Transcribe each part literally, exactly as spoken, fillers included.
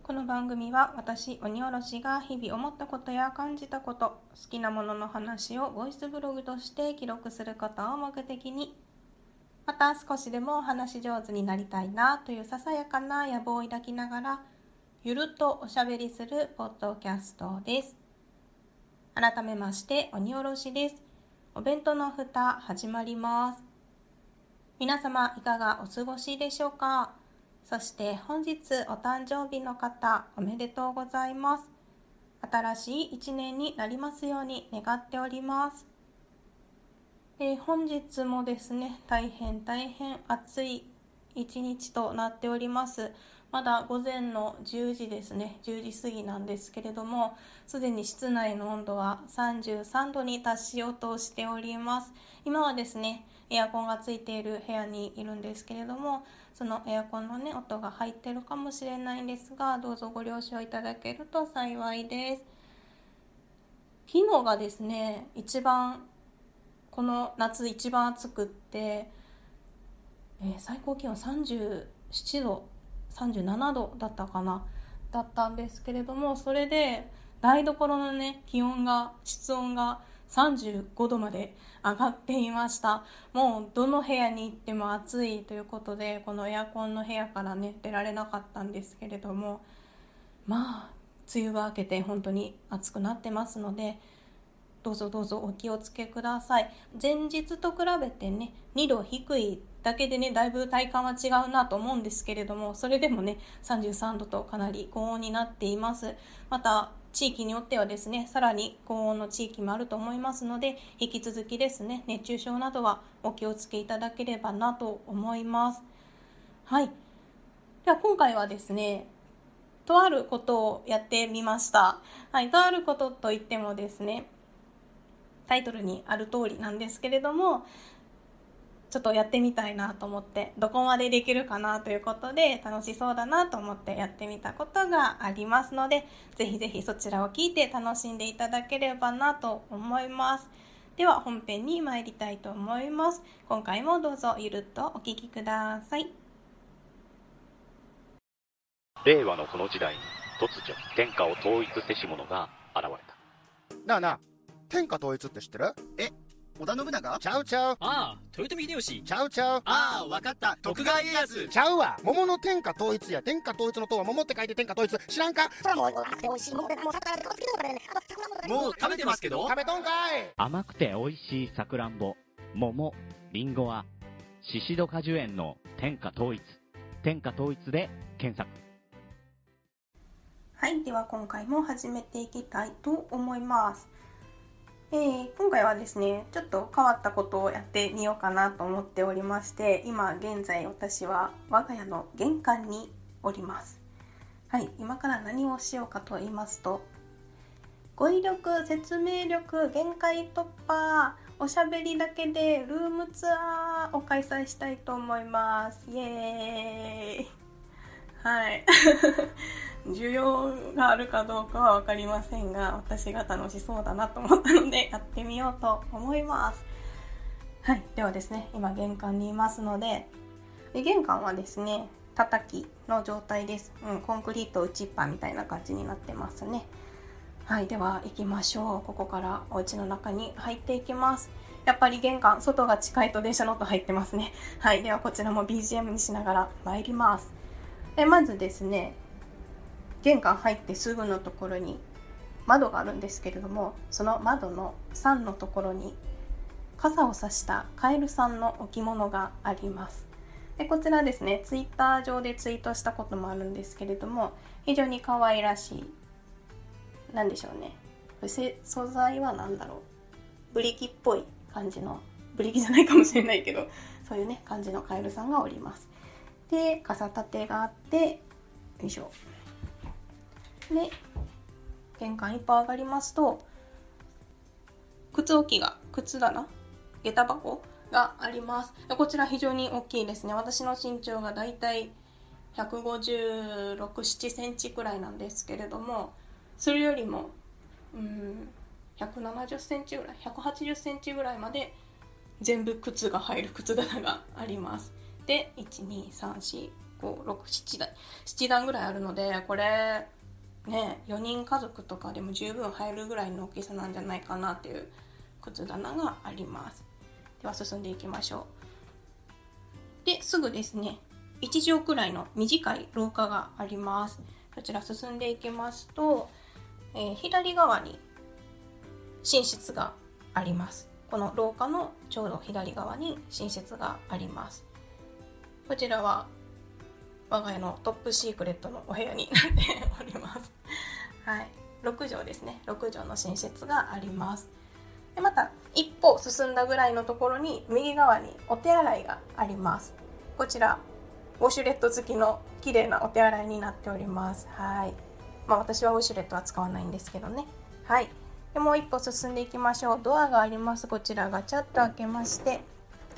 この番組は私鬼おろしが日々思ったことや感じたこと、好きなものの話をボイスブログとして記録することを目的に、また少しでも話し上手になりたいなというささやかな野望を抱きながらゆるっとおしゃべりするポッドキャストです。改めまして鬼おろしです。お弁当の蓋始まります。皆様いかがお過ごしでしょうか。そして本日お誕生日の方おめでとうございます。新しい一年になりますように願っております。えー、本日もですね大変大変暑い一日となっております。まだ午前のじゅうじですね、じゅうじ過ぎなんですけれども、すでに室内の温度はさんじゅうさんどに達しようとしております。今はですねエアコンがついている部屋にいるんですけれども、そのエアコンのね音が入ってるかもしれないんですが、どうぞご了承いただけると幸いです。昨日がですね一番この夏一番暑くって、えー、最高気温さんじゅうななどさんじゅうななどだったかなだったんですけれども、それで台所のね気温が室温がさんじゅうごどまで上がっていました。もうどの部屋に行っても暑いということで、このエアコンの部屋からね出られなかったんですけれども、まあ梅雨が明けて本当に暑くなってますので、どうぞどうぞお気をつけください。前日と比べてねにど低いだけでねだいぶ体感は違うなと思うんですけれども、それでもねさんじゅうさんどとかなり高温になっています。また地域によってはですねさらに高温の地域もあると思いますので、引き続きですね熱中症などはお気をつけいただければなと思います。はい、では今回はですねとあることをやってみました。はい、とあることといってもですねタイトルにある通りなんですけれども、ちょっとやってみたいなと思って、どこまでできるかなということで楽しそうだなと思ってやってみたことがありますので、ぜひぜひそちらを聞いて楽しんでいただければなと思います。では本編に参りたいと思います。今回もどうぞゆるっとお聞きください。 令和のこの時代に突如天下を統一せし者が現れた。 なあなあ、天下統一って知ってる？ え、織田信長？ ちゃうちゃう。 ああ、豊臣秀吉。 ちゃうちゃう。 ああ、わかった。徳川家康。 ちゃうわ。桃の天下統一や。天下統一の塔は桃って書いて天下統一。知らんか？ それもう美味しいもんでもう魚でこつけとかね。もう食べてますけど。 食べとんかい。 甘くて美味しいさくらんぼ、桃、りんごは宍戸果樹園の天下統一。天下統一で検索。 はい、では今回も始めていきたいと思います。えー、今回はですねちょっと変わったことをやってみようかなと思っておりまして、今現在私は我が家の玄関におります。はい、今から何をしようかと言いますと、語彙力、説明力、限界突破、おしゃべりだけでルームツアーを開催したいと思います。イエーイ。はい需要があるかどうかは分かりませんが、私が楽しそうだなと思ったのでやってみようと思います。はい、ではですね今玄関にいますので、で玄関はですね叩きの状態です、うん、コンクリート打ちっぱみたいな感じになってますね。はい、では行きましょう。ここからお家の中に入っていきます。やっぱり玄関外が近いと電車の音入ってますね。はい、ではこちらも ビージーエム にしながら参ります。でまずですね玄関入ってすぐのところに窓があるんですけれども、その窓のさんのところに傘を差したカエルさんの置物があります。でこちらですねツイッター上でツイートしたこともあるんですけれども、非常に可愛らしい、なんでしょうね、これ素材は何だろう、ブリキっぽい感じの、ブリキじゃないかもしれないけどそういうね感じのカエルさんがおります。で傘立てがあって、よいしょ、で玄関一歩上がりますと靴置きが、靴棚、下駄箱があります。こちら非常に大きいですね。私の身長がだいたいひゃくごじゅうろく、ななセンチくらいなんですけれども、それよりもうーんひゃくななじゅっセンチぐらい、ひゃくはちじゅっセンチぐらいまで全部靴が入る靴棚があります。でいち、に、さん、よん、 ご、ろく、ななだんななだんぐらいあるので、これねよにん家族とかでも十分入るぐらいの大きさなんじゃないかなっていう靴棚があります。では進んでいきましょう。ですぐですねいち畳くらいの短い廊下があります。こちら進んでいきますと、えー、左側に寝室があります。この廊下のちょうど左側に寝室があります。こちらは我が家のトップシークレットのお部屋になっております。はい、ろく畳ですね。ろく畳の寝室があります。でまた一歩進んだぐらいのところに右側にお手洗いがあります。こちらウォシュレット付きの綺麗なお手洗いになっております。はい。まあ私はウォシュレットは使わないんですけどね。はい。でもう一歩進んでいきましょう。ドアがあります。こちらガチャッと開けまして、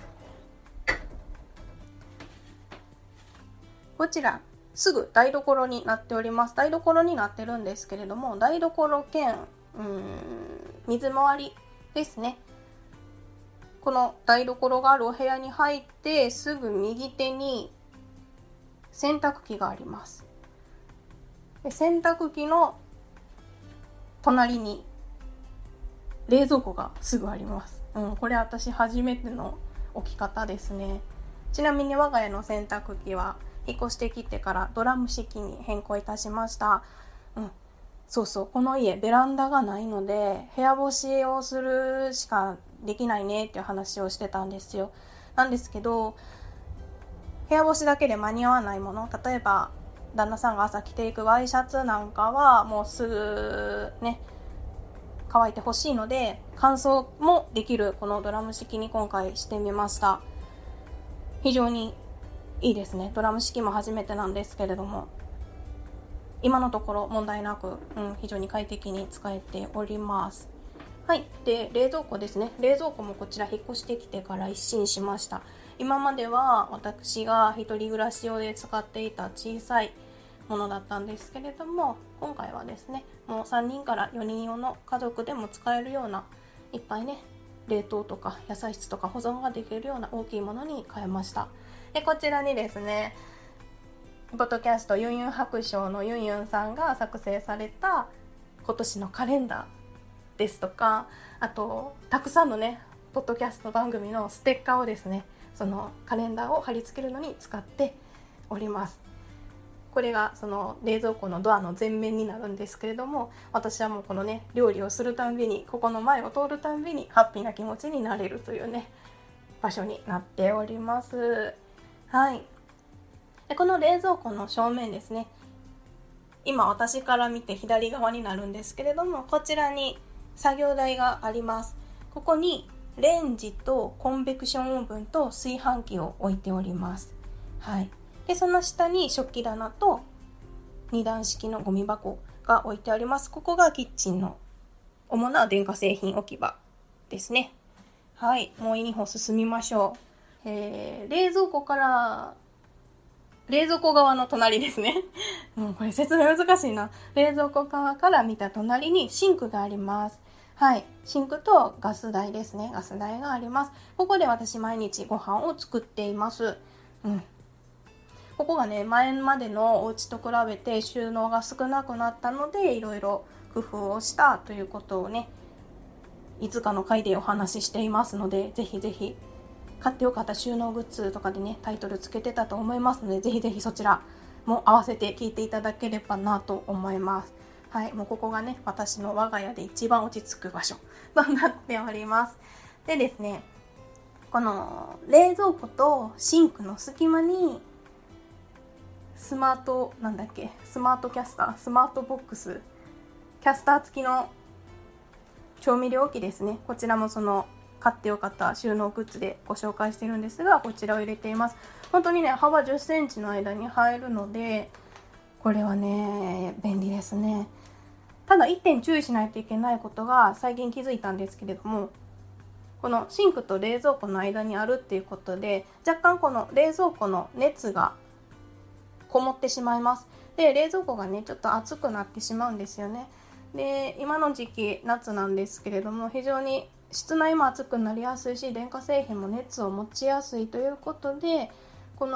こちらすぐ台所になっております。台所になってるんですけれども、台所兼うーん水回りですね。この台所があるお部屋に入ってすぐ右手に洗濯機があります。で洗濯機の隣に冷蔵庫がすぐあります。うん、これ私初めての置き方ですね。ちなみに我が家の洗濯機は引っ越してきてからドラム式に変更いたしました。うん、そうそう、この家ベランダがないので部屋干しをするしかできないねっていう話をしてたんですよ。なんですけど部屋干しだけで間に合わないもの、例えば旦那さんが朝着ていくワイシャツなんかはもうすぐね乾いてほしいので乾燥もできるこのドラム式に今回してみました。非常にいいですね。ドラム式も初めてなんですけれども今のところ問題なく、うん、非常に快適に使えております。はい。で冷蔵庫ですね。冷蔵庫もこちら引っ越してきてから一新しました。今までは私が一人暮らし用で使っていた小さいものだったんですけれども、今回はですねもうさんにんからよにん用の家族でも使えるようないっぱいね冷凍とか野菜室とか保存ができるような大きいものに変えました。でこちらにですねポッドキャストユンユン白書のユンユンさんが作成された今年のカレンダーですとか、あとたくさんのねポッドキャスト番組のステッカーをですねそのカレンダーを貼り付けるのに使っております。これがその冷蔵庫のドアの前面になるんですけれども、私はもうこのね料理をするたんびにここの前を通るたんびにハッピーな気持ちになれるというね場所になっております。はい。でこの冷蔵庫の正面ですね、今私から見て左側になるんですけれども、こちらに作業台があります。ここにレンジとコンベクションオーブンと炊飯器を置いております。はい。でその下に食器棚と二段式のゴミ箱が置いてあります。ここがキッチンの主な電化製品置き場ですね。はい。もうに歩進みましょう。えー、冷蔵庫から冷蔵庫側の隣ですね。もうこれ説明難しいな。冷蔵庫側から見た隣にシンクがあります。はい。シンクとガス台ですね。ガス台があります。ここで私毎日ご飯を作っています。うん。ここがね、前までのお家と比べて収納が少なくなったので、いろいろ工夫をしたということをね、いつかの回でお話ししていますので、ぜひぜひ買ってよかった収納グッズとかでねタイトルつけてたと思いますので、ぜひぜひそちらも合わせて聞いていただければなと思います。はい、もうここがね私の我が家で一番落ち着く場所となっております。でですね、この冷蔵庫とシンクの隙間にスマートなんだっけスマートキャスタースマートボックスキャスター付きの調味料置きですね。こちらもその買ってよかった収納グッズでご紹介してるんですが、こちらを入れています。本当にね幅じゅっセンチの間に入るので、これはね便利ですね。ただいってん注意しないといけないことが最近気づいたんですけれども、このシンクと冷蔵庫の間にあるっていうことで若干この冷蔵庫の熱がこもってしまいます。で冷蔵庫がねちょっと熱くなってしまうんですよね。で今の時期夏なんですけれども、非常に室内も暑くなりやすいし電化製品も熱を持ちやすいということで、この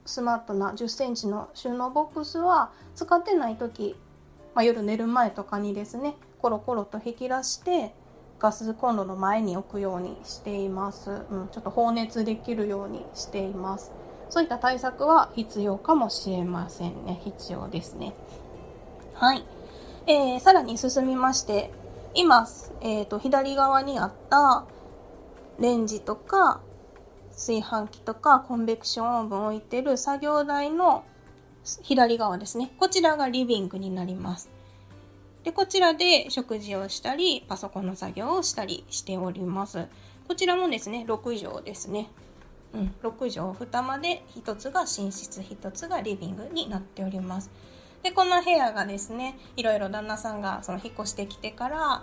スマートなじゅっセンチの収納ボックスは使ってない時、まあ、夜寝る前とかにですねコロコロと引き出してガスコンロの前に置くようにしています、うん、ちょっと放熱できるようにしています。そういった対策は必要かもしれませんね。必要ですね。はい、えー、さらに進みまして、今、えーと、左側にあったレンジとか炊飯器とかコンベクションオーブンを置いてる作業台の左側ですね。こちらがリビングになります。で、こちらで食事をしたり、パソコンの作業をしたりしております。こちらもですね、ろくじょうですね。うん、ろくじょうふた間でひとつが寝室、ひとつがリビングになっております。で、この部屋がですね、いろいろ旦那さんがその引っ越してきてから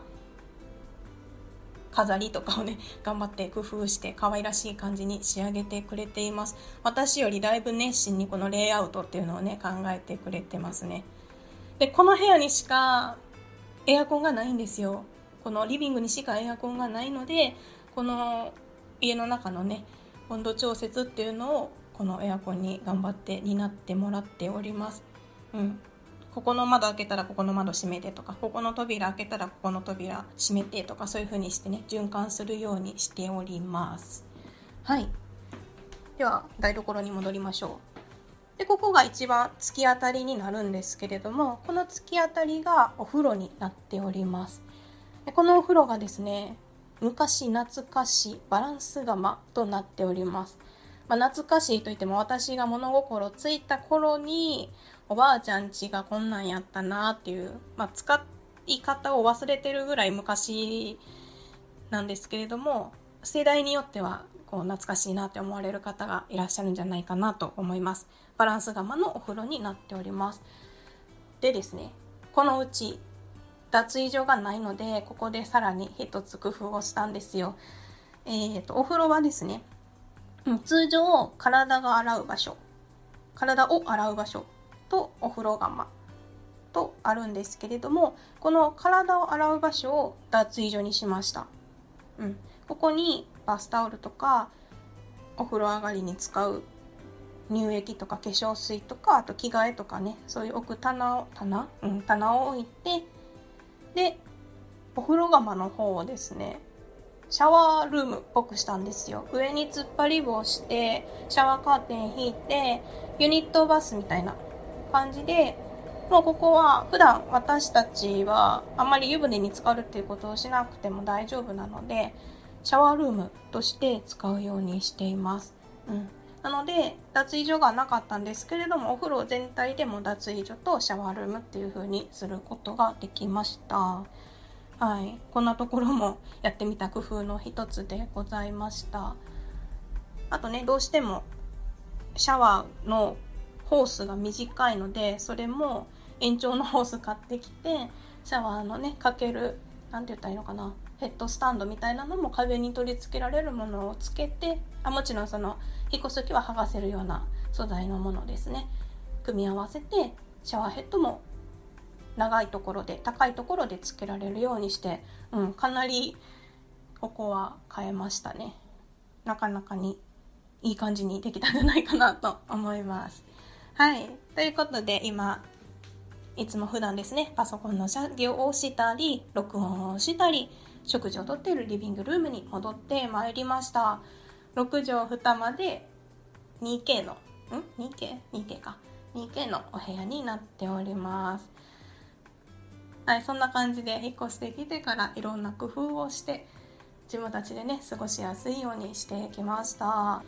飾りとかをね頑張って工夫して可愛らしい感じに仕上げてくれています。私よりだいぶ熱心にこのレイアウトっていうのをね考えてくれてますね。で、この部屋にしかエアコンがないんですよ。このリビングにしかエアコンがないので、この家の中のね温度調節っていうのをこのエアコンに頑張って担ってもらっております。うん、ここの窓開けたらここの窓閉めてとか、ここの扉開けたらここの扉閉めてとか、そういう風にしてね循環するようにしております。はい、では台所に戻りましょう。で、ここが一番突き当たりになるんですけれども、この突き当たりがお風呂になっております。で、このお風呂がですね、昔懐かしいバランス釜となっております。まあ、懐かしいといっても、私が物心ついた頃におばあちゃん家がこんなんやったなっていう、まあ、使い方を忘れてるぐらい昔なんですけれども、世代によってはこう懐かしいなって思われる方がいらっしゃるんじゃないかなと思います。バランス釜のお風呂になっております。でですね、このうち脱衣所がないので、ここでさらに一つ工夫をしたんですよ。えーと、お風呂はですね、通常体が洗う場所、体を洗う場所とお風呂釜とあるんですけれども、この体を洗う場所を脱衣所にしました。うん、ここにバスタオルとかお風呂上がりに使う乳液とか化粧水とか、あと着替えとかね、そういう置く棚を棚、うん、棚を置いて、でお風呂釜の方をですねシャワールームっぽくしたんですよ。上に突っ張り棒してシャワーカーテン引いてユニットバスみたいな感じで、もうここは普段私たちはあんまり湯船に浸かるっていうことをしなくても大丈夫なので、シャワールームとして使うようにしています。うん、なので脱衣所がなかったんですけれども、お風呂全体でも脱衣所とシャワールームっていう風にすることができました。はい、こんなところもやってみた工夫の一つでございました。あとね、どうしてもシャワーのホースが短いので、それも延長のホース買ってきて、シャワーのねかける、なんて言ったらいいのかな、ヘッドスタンドみたいなのも壁に取り付けられるものをつけて、あもちろんその引っ越す時は剥がせるような素材のものですね、組み合わせてシャワーヘッドも長いところで高いところでつけられるようにして、うん、かなりここは変えましたね。なかなかにいい感じにできたんじゃないかなと思います。はい、ということで今いつも普段ですねパソコンの作業をしたり録音をしたり食事をとっているリビングルームに戻ってまいりました。ろくじょうに間で にケー のん にケー? にケー か にケー のお部屋になっております。はい、そんな感じで引っ越してきてからいろんな工夫をして自分たちでね過ごしやすいようにしてきました。はい、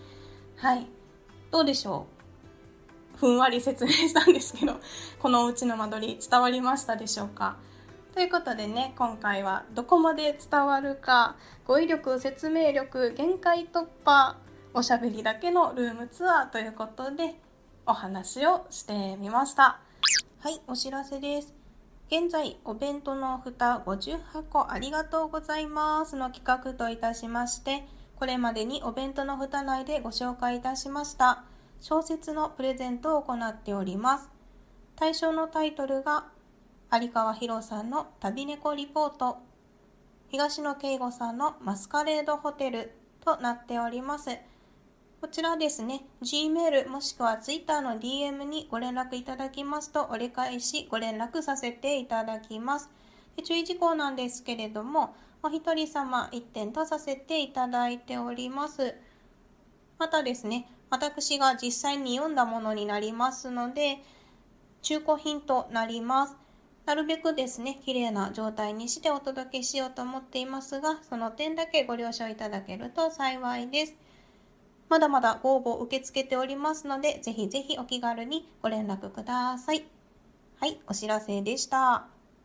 どうでしょう、ふんわり説明したんですけど、このお家の間取り伝わりましたでしょうか。ということでね、今回はどこまで伝わるか、語彙力、説明力、限界突破、おしゃべりだけのルームツアーということでお話をしてみました。はい、お知らせです。現在お弁当の蓋ごじゅうはこありがとうございますの企画といたしまして、これまでにお弁当の蓋内でご紹介いたしました小説のプレゼントを行っております。対象のタイトルが有川博さんの旅猫リポート、東野圭吾さんのマスカレードホテルとなっております。 こちらですね、Gmail もしくは Twitter の ディーエム にご連絡いただきますと、折り返しご連絡させていただきます。で注意事項なんですけれども、お一人様一点とさせていただいております。またですね、私が実際に読んだものになりますので、中古品となります。なるべくですね、綺麗な状態にしてお届けしようと思っていますが、その点だけご了承いただけると幸いです。まだまだご応募受け付けておりますので、ぜひぜひお気軽にご連絡ください。はい、お知らせでした。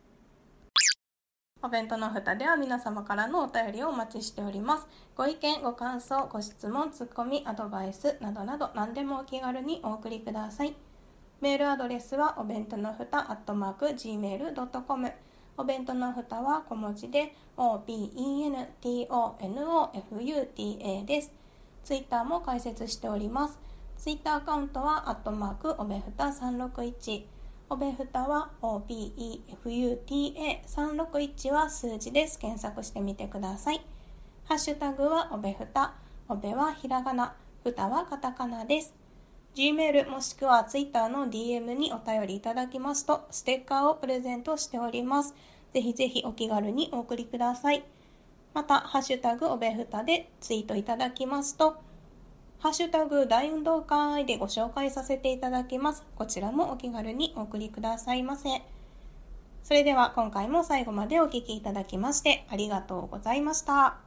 お弁当の蓋では皆様からのお便りをお待ちしております。ご意見、ご感想、ご質問、ツッコミ、アドバイスなどなど何でもお気軽にお送りください。メールアドレスはお弁当のふたアットマークジーメールドットコム。お弁当のふたは小文字で オービーイーエヌティーオーエヌオーエフユーティーエー です。ツイッターも開設しております。ツイッターアカウントはアットマークおべふたさんろくいち。おべふたは オービーイーエフユーティーエーさんろくいち は数字です。検索してみてください。ハッシュタグはおべふた。おべはひらがな、ふたはカタカナです。Gmail もしくは Twitter の ディーエム にお便りいただきますと、ステッカーをプレゼントしております。ぜひぜひお気軽にお送りください。また、ハッシュタグおべふたでツイートいただきますと、ハッシュタグ大運動会でご紹介させていただきます。こちらもお気軽にお送りくださいませ。それでは今回も最後までお聞きいただきましてありがとうございました。